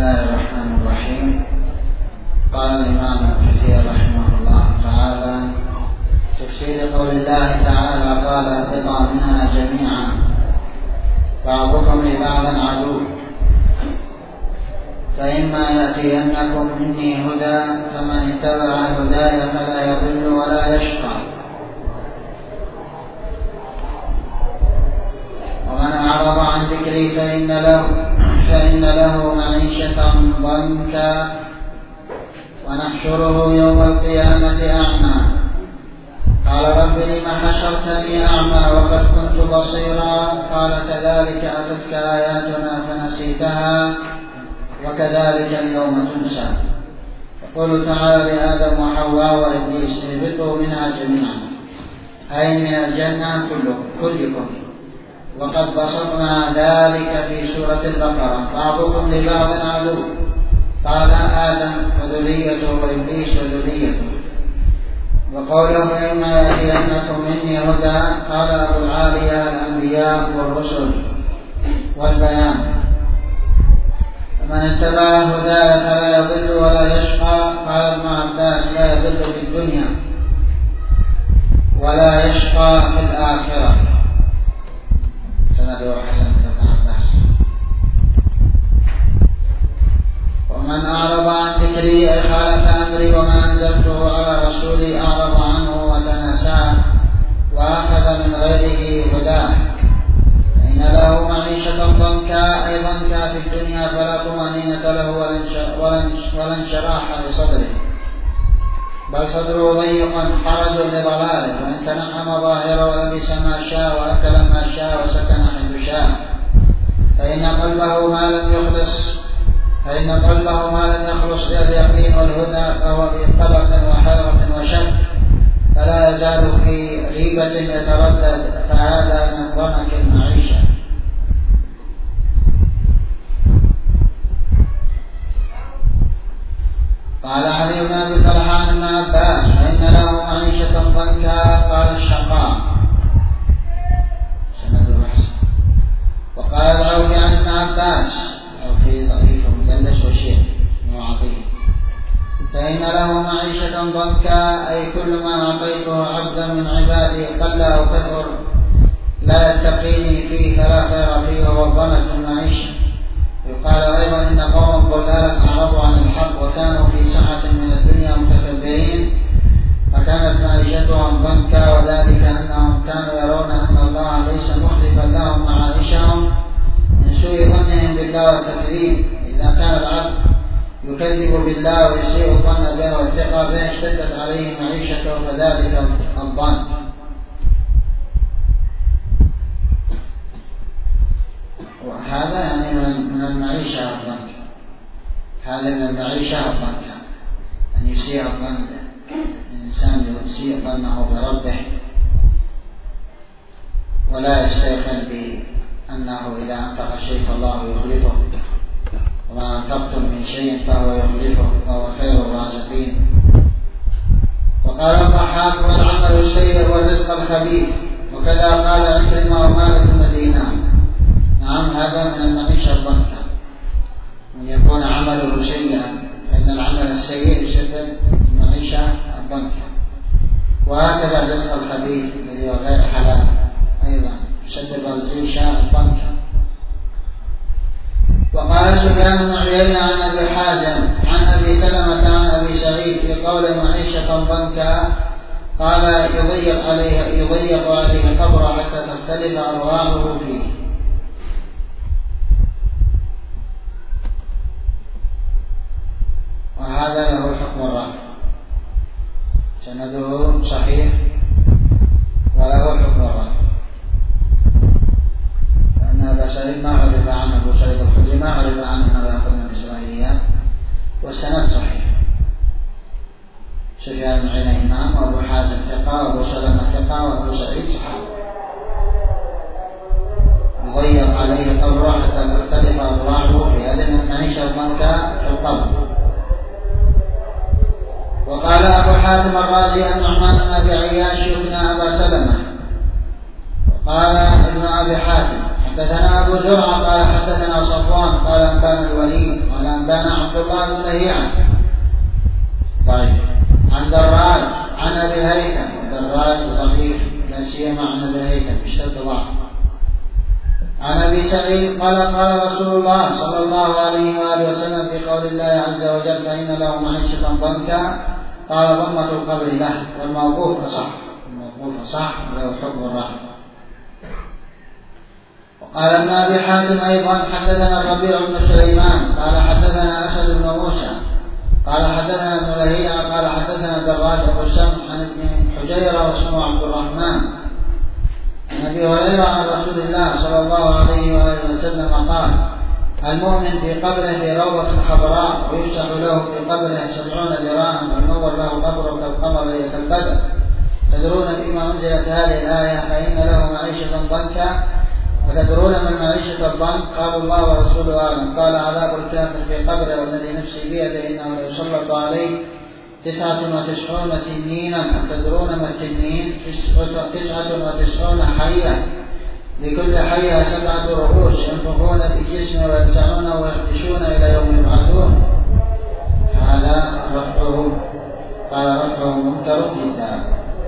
الله الرحمن الرحيم. قال الإمام الكثير رحمه الله تعالى: تفسير قول الله تعالى: قال اهبطا منها جميعا بعضكم لبعض عدو، فإما يأتينكم مني هدى فمن اتبع هداي فلا يضل ولا يشقى، ومن أعرض عن ذكري فإن له معيشة ضنكا ونحشره يوم القيامة أعمى. قال: رب لم حشرتني أعمى وقد كنت بصيرا؟ قال: كذلك أتتك آياتنا فنسيتها وكذلك اليوم تنسى. يقول تعالى لآدم وحواء وإبليس: اهبطوا منها جميعا، أي من الجنة كلكم، وقد بسطنا ذلك في سورة البقرة: بعضكم لبعض عدو. قال آدم وذريته وإبليس وذريته. وقوله: إما يأتينكم مني هدى، قال أبو العالية: الأنبياء والرسل والبيان. فمن اتبع هداي فلا يضل ولا يشقى. قال ابن عباس: لا يضل في الدنيا ولا يشقى في الآخرة. سند حسن بن عباس. ومن أعرض عن ذكري أي خالف أمري وما أنزلته على رسولي أعرض عنه وتناساه وأخذ من غيره هداه، فإن له معيشة ضنكا، أي ضنكا في الدنيا، فلا طمأنينة له ولا انشراح لصدره، بل صدره ضيق حرج لضلاله، وإن تنعم ظاهره ولبس ما شاء وأكل ما شاء وسكن حيث شاء، فإن قلبه ما لم يخلص إلى اليقين والهدى فهو في قلق وحيرة وشك، فلا يزال في ريبة يتردد، فهذا من ضنك المعيشة. قال علي بن أبي طلحة بن عباس: فإن له معيشة ضنكا. قال: الشقاء. سند الحسن. وقال العوفي عن ابن عباس: العوفي ضعيف مدلس وشيخ وعظيم: فإن له معيشة ضنكا، أي كل ما أعطيته عبدا من عبادي قل أو كثر لا يتقيني فيه فلا خير فيه، وهو ضنك المعيشة. يقال أيضا: إن قوم ضلالا أعرضوا عن الحق وكانوا في سعة من الدنيا متكبرين فكانت معيشتهم ضنكا، وذلك أنهم كانوا يرون أن الله ليس مخلفا لهم معائشهم من سوء ظنهم بالله والتكذيب. إذا كان العبد يكذب بالله ويسيء الظن به والثقة به اشتدت عليه معيشته، فذلك الضنك. وهذا يعني من المعيشة الضنك، هذا من المعيشة الضنك، أن يسيء الظن الإنسان، يسيء ظنه بربه ولا يستيقن بأنه إذا أنفق شيء فالله يخلفه، وما أنفقتم من شيء فهو يخلفه وهو خير الرازقين. وقال الضحاك: والعمل السيء والرزق الخبيث. وكذا قال عكرمة ومالك بن دينار. نعم، هذا من المعيشة الضنكا، من يكون عمله سيئا، لأن العمل السيء يشدد المعيشة الضنكا. وهكذا الرزق الخبيث الذي هو غير حلال أيضا يشدد المعيشة الضنكا. وقال سفيان بن عيينة عن أبي حازم عن أبي سلمة عن أبي سعيد في قول معيشة ضنكا، قال: يضيق عليه قبره حتى تختلف أرواحه فيه. وهذا له حكم الرفع، سنده صحيح وله حكم الرفع، لأن أبا سعيد ما عرف عن أبو سعيد الخدري ما عرف عنه أنه يأخذ من الإسرائيليات، والسند صحيح. سفيان بن عيينة إمام، وأبو حازم ثقة، وأبو سلمة ثقة، وأبو سعيد صحابي. يضيق عليه قبره حتى تختلف أضلاعه في هذه المعيشة الضنكا في القبر. وقال أبو حاتم الرازي: النعمان بن أبي عياش يثنى أبا سلمة. وقال ابن أبي حاتم: حدثنا أبو زرعة قال حدثنا صفوان قال أنبانا الوليد قال أنبانا عبد الله بن لهيعة ضعيف عن دراج عن أبي الهيثم، ودراج ضعيف لا سيما عن أبي الهيثم اشتد ضعف. عن أبي سعيد قال قال رسول الله صلى الله عليه وآله وسلم في قول الله عز وجل فإن له معيشة ضنكا قال ضمة القبر له، والموقوف أصح، الموقوف أصح وله حكم الرحمة. وقال ابن أبي حاتم أيضا حدثنا الربيع بن سليمان قال حدثنا أسد بن موسى قال حدثنا ابن لهيعة قال حدثنا دراج أبو الشمس عن ابن حجيرة واسمه عبد الرحمن عن أبي هريرة عن رسول الله صلى الله عليه وآله وسلم قال المؤمن في قبره في روضة حضراء ويشرح له في قبره 70 ذراعا وينور له قبره كالقمر ليلة البدر. تدرون فيما أنزلت هذه الآية فإن له معيشة ضنكا، وتدرون من معيشة الضنك؟ قالوا الله ورسوله أعلم. قال عذاب الكافر في قبره والذي نفسي بيده إنه ليسلط عليه 99 تنينا. أتدرون ما التنين؟ 99 حية، لكل حية 7 رؤوس ينفخون في جسمه ويلسعونه ويحدشون إلى يوم يبعثون. هذا رفعه، قال رفعه منكر جدا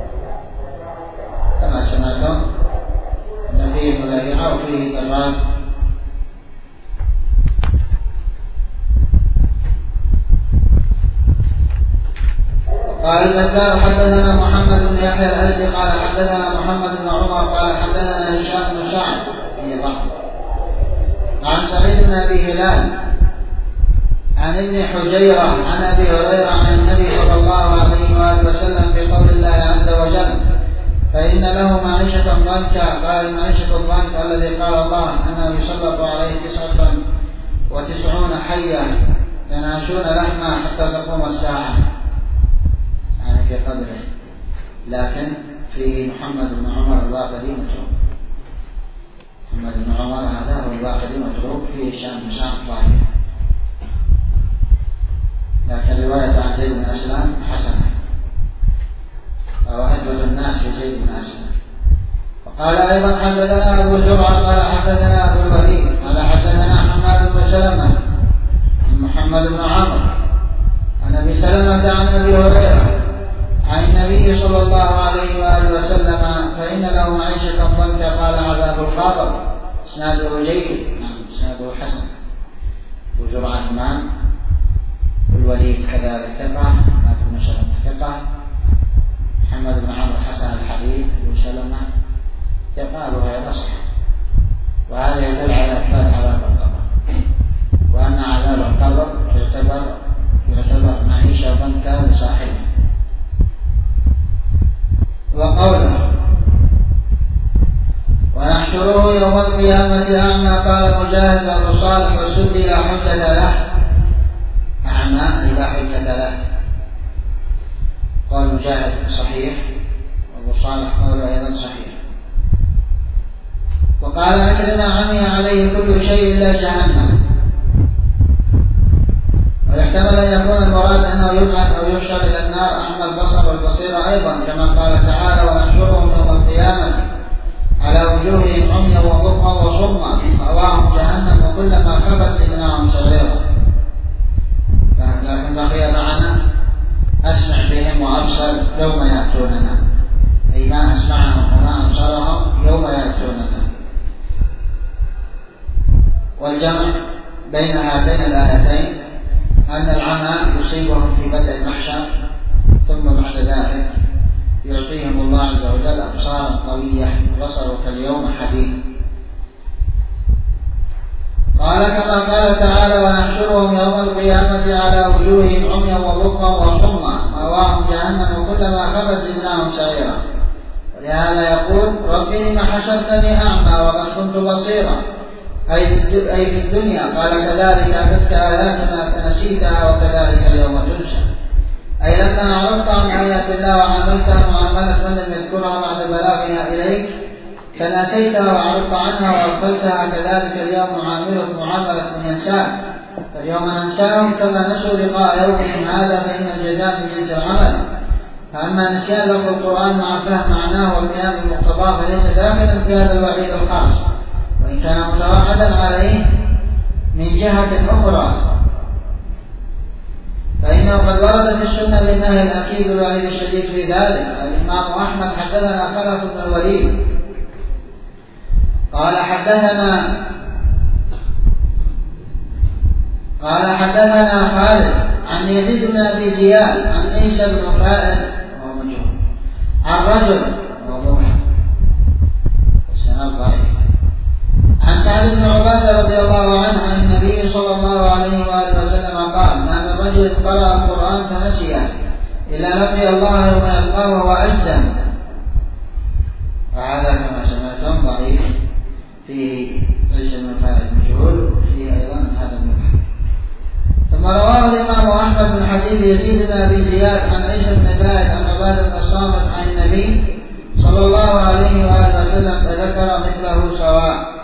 كما سمعتم أن فيه ملائكة وفيه دراج. قال البزار حدثنا محمد بن يحيى الأزدي قال حدثنا محمد بن عمر قال حدثنا هشام بن سعد في ضعف عن سعيد بن أبي هلال عن ابن حجيرة عن أبي هريرة عن النبي صلى الله عليه وآله وسلم في قول الله عز وجل فإن له معيشة ضنكا. قال معيشة الضنك الذي قال الله أنه يسلط عليه 99 حية يناشون لحمه حتى تقوم الساعة، يعني في قبره. لكن فيه محمد بن عمر الواقدي متروك، محمد بن عمر هذا هو الواقدي متروك، فيه هشام بن سعد ضعيف، لكن رواية عن زيد بن أسلم حسنة، وهو أثبت الناس في زيد بن أسلم. وقال أيضا حدثنا أبو زرعة قال حدثنا أبو الوليد قال حدثنا حماد بن سلمة عن محمد بن عمرو عن أبي سلمة عن أبي هريرة عن النبي صلى الله عليه وآله وسلم فإن له معيشة ضنكا قال عذاب القبر. إسناده جيد، نعم إسناده حسن. أبو زرعة إمام، والوليد كذلك ثقة، حماد بن سلمة ثقة، محمد بن عمرو حسن الحديث، أبو سلمة ثقة وغير صح. وهذا يدل على إثبات عذاب القبر، وأن عذاب القبر يعتبر معيشة ضنكا لصاحبه. وقوله ونحشره يوم القيامة أعمى قال مجاهد أبو صالح وسدي لا حجة له، أعمى لا حجة له. قال مجاهد صحيح، وأبو صالح قال أيضا صحيح. وقال عكرمة عمي عليه كل شيء إلا جهنم. ويحتمل أن يكون المراد أنه يبعث أو يحشر إلى النار أعمى البصر والبصير أيضا، كما قال تعالى ونحشرهم يوم القيامة على وجوههم عميا وبكما وصما مأواهم جهنم وكلما خبت زدناهم سعيرا. لكن بقي معنا أسمع بهم وأبصر يوم يأتوننا، أي ما أسمعهم وما أبصرهم يوم يأتوننا. والجمع بين هاتين الآيتين أن العمى يصيبهم في بدء المحشر، ثم بعد ذلك يعطيهم الله عز وجل أبصارا قوية بصرك اليوم حديد. قال كما قال تعالى ونحشرهم يوم القيامة على وجوههم عميا وبكما وصما مأواهم جهنم وكلما خبت زدناهم سعيرا. ولهذا يقول رب لم حشرتني أعمى وقد كنت بصيرا، أي في الدنيا. قال كذلك أتتك آياتنا فنسيتها وكذلك اليوم تنسى، أي لما عرضت عن آيات الله وعملتها معاملة من لم يذكرها بعد بلاغها إليك فنسيتها وعرضت عنها وأغفلتها، كذلك اليوم نعاملك معاملة من ينساك. فاليوم ننساهم كما نسوا لقاء يومهم هذا، فإن الجزاء من جنس العمل. فأما نسيان لفظ القرآن مع فهم معناه والقيام بمقتضاه فليس داخلا في هذا الوعيد الخاص، وإن كان متوعدا عليه من جهة أخرى النهي الأكيد الوعيد الشديد في ذلك. الإمام أحمد حدثنا خلف بن الوليد قال حدثنا خالد عن يزيد بن أبي زياد عن عيسى بن خالد وهو مجهول عن رجل وهو مبهم والسند ضعيف عن سعد بن عبادة رضي الله عنه عن النبي صلى الله عليه وآله وسلم قال: ما من رجل قرأ القرآن فنسيه إلا لقي الله يوم يلقاه وهو أجزم. وهذا كما سمعتم ضعيف، فيه عيسى بن خالد مجهول وفيه أيضا هذا المبهم. ثم رواه الإمام أحمد من حديث يزيد بن أبي زياد عن عيسى بن خالد عن عبادة بن الصامت عن النبي صلى الله عليه وآله وسلم فذكر مثله سواء.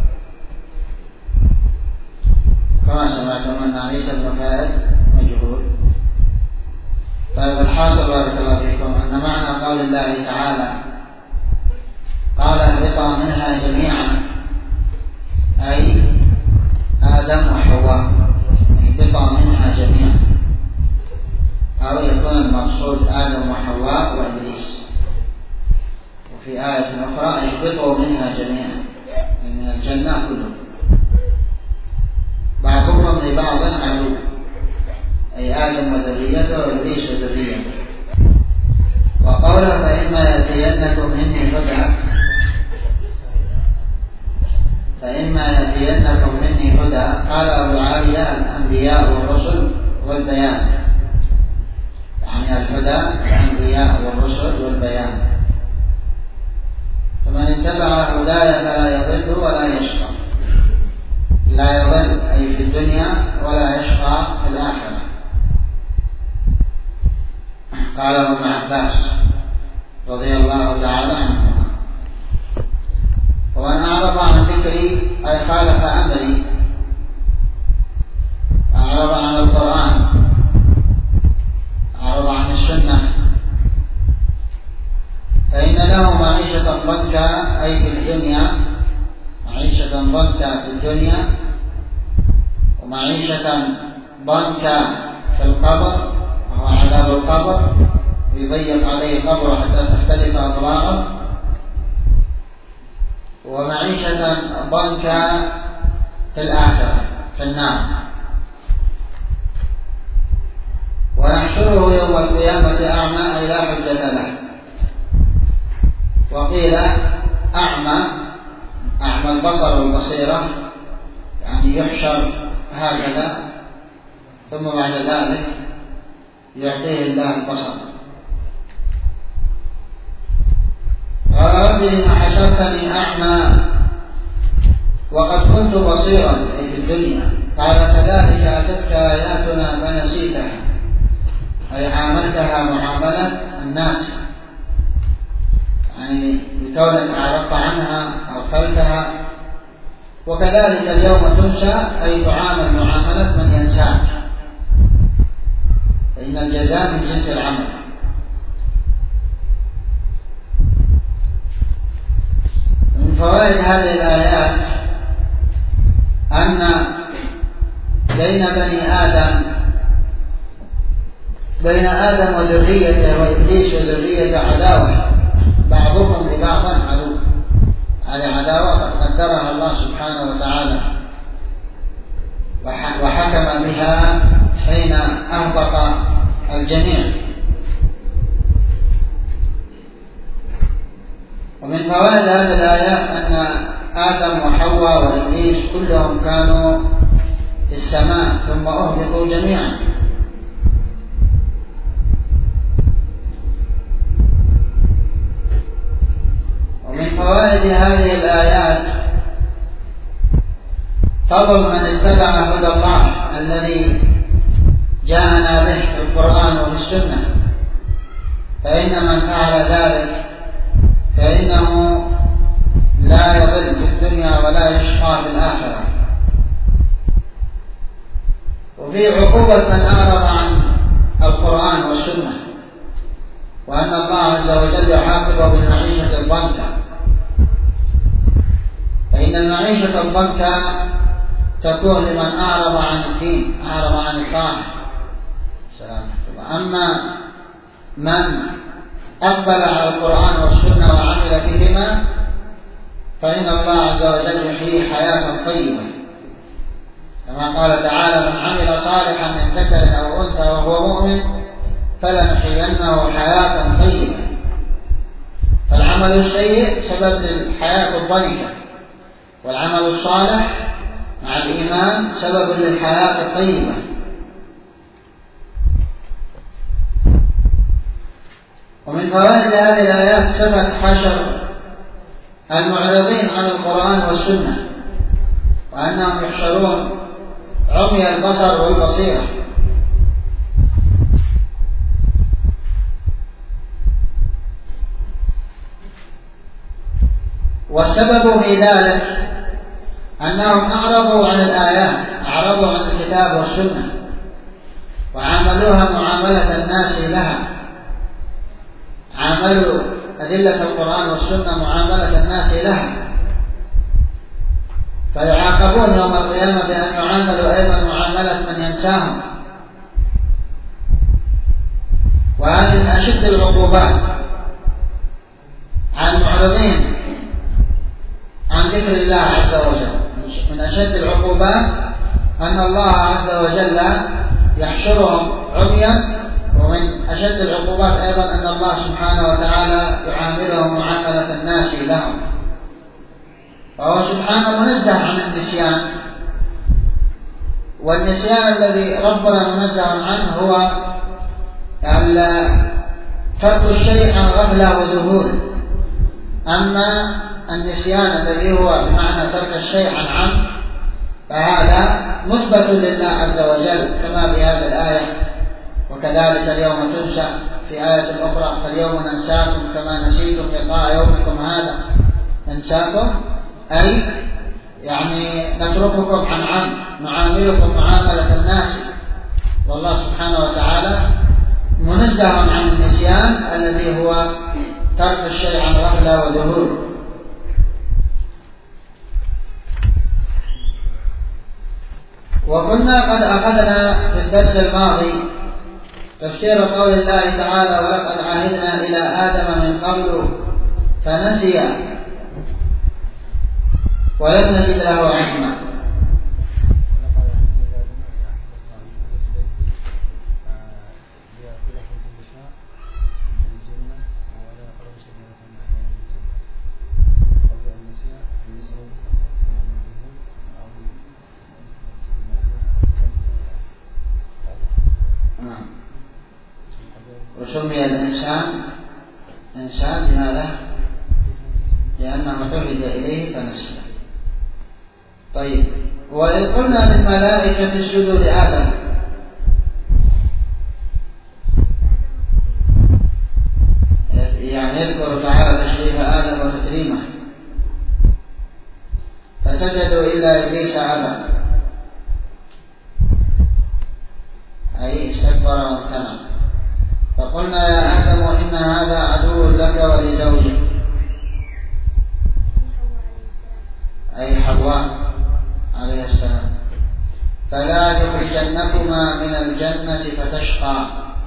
كما سمعتم أن عيسى بن خالد مجهول. طيب الحاصل بارك الله فيكم أن معنى قول الله تعالى: قال اهبطا منها جميعا، أي آدم وحواء، اهبطا منها جميعا، أو يكون المقصود آدم وحواء وإبليس. وفي آية أخرى: اهبطوا منها جميعا، من الجنة كلهم، بعضهم لبعض عدو، أي آدم وذريته وإبليس وذريته. وقوله: فإما يأتينكم مني هدى، قال أبو عالية: الأنبياء والرسل والبيان، يعني الهدى الأنبياء والرسل والبيان. فمن اتبع هداي فلا يضل ولا يشقى، لا يضل أي في الدنيا ولا يشقى في الآخرة. قاله ابن عباس رضي الله تعالى عنهما. ومن أعرض عن ذكري أي خالف أمري، أعرض عن القرآن، أعرض عن السنة، فإن له معيشة ضنكا، أي في الدنيا، معيشة ضنكا في الدنيا، ومعيشة ضنكا في القبر وهو عذاب القبر، يضيق عليه قبره حتى تختلف أضلاعه، ومعيشة ضنكا في الآخرة في النار. ونحشره يوم القيامة أعمى، أي لا حجة له. وقيل أعمى البصر والبصيرة، يعني يحشر هكذا ثم بعد ذلك يعطيه الله البصر. قال: رب لم حشرتني أعمى وقد كنت بصيرا، أي في الدنيا. قال: كذلك أتتك آياتنا فنسيتها، أي عاملتها معاملة الناس، يعني بكونك أعرضت عنها أو خلتها. وكذلك اليوم تنسى، أي تعامل معاملة من ينساك، فإن الجزاء من جنس العمل. من فوائد هذه الآيات أن بين آدم وذريته وإبليس وذريته عداوة، بعضهم لبعض عدو. هذه عداوة قدرها الله سبحانه وتعالى وحكم بها حين أهبط الجميع. ومن فوائد هذه الآيات أن آدم وحواء وإبليس كلهم كانوا في السماء ثم أهبطوا جميعا. ومن فوائد هذه الآيات فضل من اتبع هدى الله الذي جاءنا به في القرآن وفي السنة، فإن من فعل ذلك فإنه لا يضل في الدنيا ولا يشقى في الآخرة. وفي عقوبة من أعرض عن القرآن والسنة، وأن الله عز وجل يحافظ بالمعيشة الضنكة، فإن المعيشة الضنكة تكون لمن أعرض عن الدين، أعرض عن الطاعة. أما من أقبل على القرآن والسنة وعمل فيهما فإن الله عز وجل يحييه حياة طيبة، كما قال تعالى: من عمل صالحا من ذكر أو أنثى وهو مؤمن فلنحيينه حياة طيبة. فالعمل السيء سبب للحياة الضيقة، والعمل الصالح مع الإيمان سبب للحياة الطيبة. ومن فوائد هذه الآيات سبب حشر المعرضين عن القرآن والسنة، وأنهم يحشرون عمي البصر والبصيرة. والسبب في ذلك أنهم أعرضوا عن الآيات، أعرضوا عن الكتاب والسنة، وعاملوها معاملة الناس لها، عاملوا أدلة القرآن والسنة معاملة الناس لها، فيعاقبون يوم القيامة بأن يعاملوا أيضا معاملة من ينساهم. وهذه من أشد العقوبات على المعرضين عن ذكر الله عز وجل. من أشد العقوبات أن الله عز وجل يحشرهم عميا، ومن أشد العقوبات أيضا أن الله سبحانه وتعالى يعاملهم معاملة الناس لهم. وهو سبحانه منزه عن النسيان، والنسيان الذي ربنا منزه عنه هو ترك الشيء عن غفلة وذهول. أما النسيان الذي هو بمعنى ترك الشيء عن عمد فهذا مثبت لله عز وجل، كما بهذه الآية: وكذلك اليوم تنسى، في آية أخرى: فاليوم ننساكم كما نسيتم لقاء يومكم هذا. ننساكم أي يعني نترككم عن عمد، نعاملكم معاملة الناس. والله سبحانه وتعالى منزه عن النسيان الذي هو ترك الشيء عن غفلة وذهول. وكنا قد أخذنا في الدرس الماضي تفسير قول الله تعالى: ولقد عهدنا إلى آدم من قبل فنسي ولم نجد له عزما. وسمي الإنسان إنسان لماذا؟ لأنه عهد إليه فنسي. طيب، وإذ قلنا للملائكة اسجدوا لآدم، يعني يذكر تعالى تشريف آدم وتكريمه، فسجدوا إلا إبليس أبى، أي استكبر وامتنع. فقلنا: يا آدم إن هذا عدو لك ولزوجك، أي حواء عليه السلام، فلا يخرجنكما من الجنة فتشقى،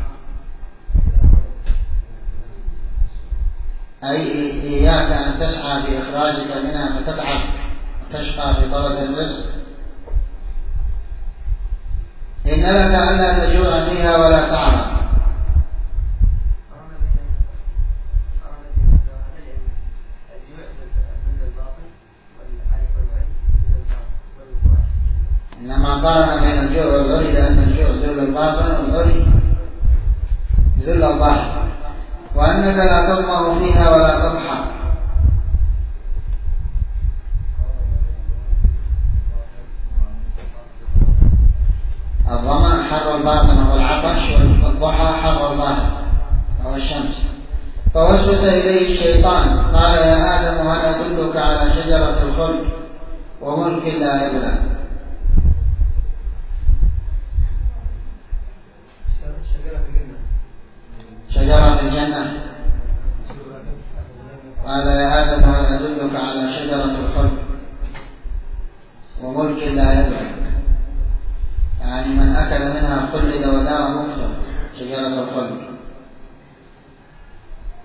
أي إياك أن تسعى في إخراجك منها فتتعب وتشقى في طلب الرزق. إن لك ألا تجوع فيها ولا تعرى. إنما قارن بين الجوع والعري، لأن الجوع ذل الباطن والعري ذل الظاهر. وأنك لا تظمأ فيها ولا تضحى. الظمأ حر الباطن والعطش، والضحى حر الظاهر أو الشمس. فوسوس إليه الشيطان قال: يا آدم هل أدلك على شجرة الخلد وملك لا يبلى. شجرة الجنة. قال: يا آدم هل أدلك على شجرة الخلد وملك لا يبلى، يعني من أكل منها خلد ودار مكثر، شجرة الخلد.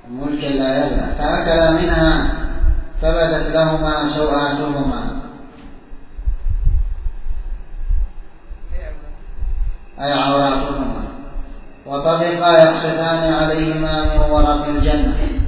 ملك لا يبلى، فأكلا منها فبدت لهما سوآتهما أي عوراتهما، وطفقا يقصفان عليهما من ورق الجنة.